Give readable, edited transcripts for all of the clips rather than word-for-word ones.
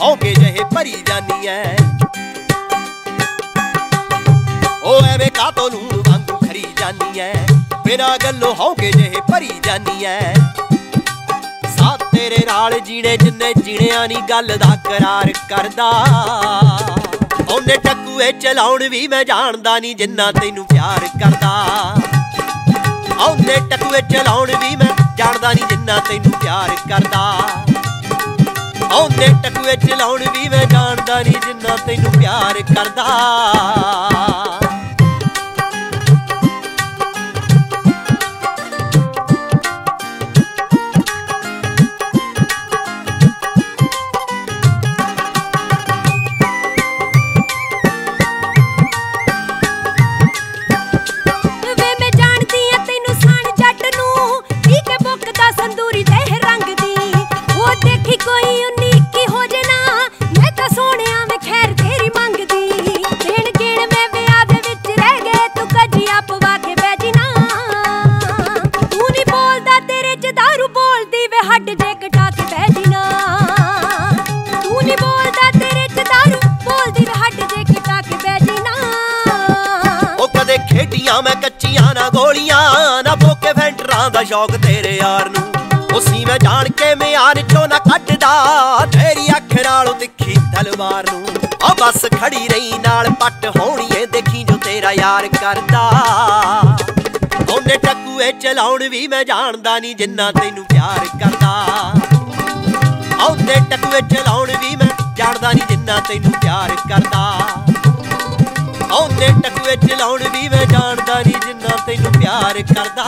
हौके जहे भरी जानी है। ओ एवे कातों लूण वांगू खरी जानी है, बिना गल्लों हौके जहे भरी जानी है। साथ तेरे नाल जीने जिन्ने जीणिया नी गल दा करार करदा। ओने टकुए चलाउण भी मैं जानदा नी जिन्ना तैनू प्यार करदा। ओने टकुए चलाउण भी मैं जानदा नी जिन्ना तैनू प्यार करदा। ओने टकुए चलाउण भी मैं जानदा नी जिन्ना तैनू प्यार करदा। खेडियां मैं कच्चियां ना गोलियां ना भोके फैंटरां दा शौक तेरे यार नू। उसी मैं जान के म्यार चो ना कटदा तेरी अख नालों तिखी तलवार नू। ओ बस खड़ी रही नाल पट होनी है देखी जो तेरा यार करदा। ओने टकुए चलाउण भी मैं जानदा नी जिन्ना तैनू प्यार करदा। ओने टकुए चलाउण भी मैं जानदा नी जिन्ना तैनू प्यार करदा। ओने टकुए चलाउण भी मैं जानदा नी जिन्ना तैनू प्यार करदा।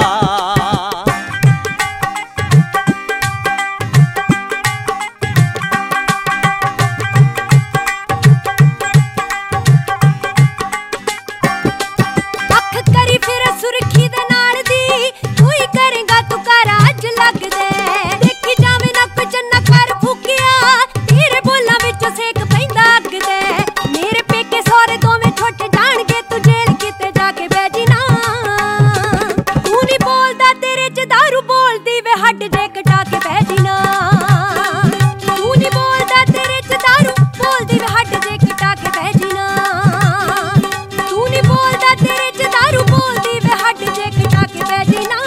अख करी फिर सुरखी दे नाल दी तू ही करेगा तू कर अज लग दे। देखी जावे ना कुछ ना कर फूकिया तेरे बोलां विच सेक पैंदा अग दे। मेरे पेके सौरे तो हट जे कटा के बैठी ना। तू नी बोलदा तेरे च दारू बोलदी वे हट जे कटा के बैठी ना। तू नी बोलदा तेरे च दारू बोलदी वे हट जे कटा के बैठी ना।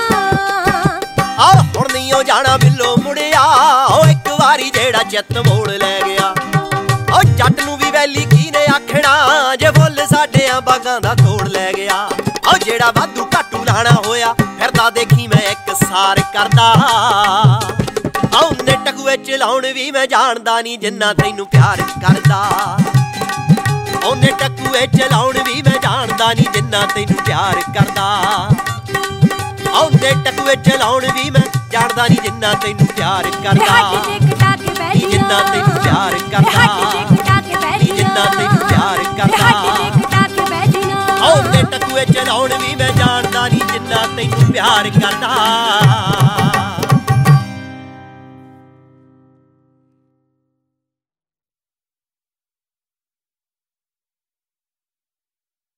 आ हुण नहीं ओ जाना बिल्लो मुड़िया ओ एक वारी जेड़ा चित मोड़ ले गया। ओ जट नू भी वैली की ने आखना जे फुੱਲ साडियां बागां दा तोड़ ले गया। ओ जेड़ा वाधू घाटू लाना होया फिरदा देखी मैं एक सार करदा। ओने टकुए चलाउण भी मैं जानदा नी जिन्ना तैनू प्यार करदा। ओने टकुए चलाउण भी मैं जानदा नी जिन्ना तैनू प्यार करदा। ओने टकुए चलाउण भी मैं जानदा नी जिन्ना तैनू प्यार करदा। जिन्ना तैनू प्यार करदा। जिन्ना तैनू प्यार करदा। ओने टकुए चलाउण भी मैं जानदा नी जिन्ना तैनू प्यार करदा।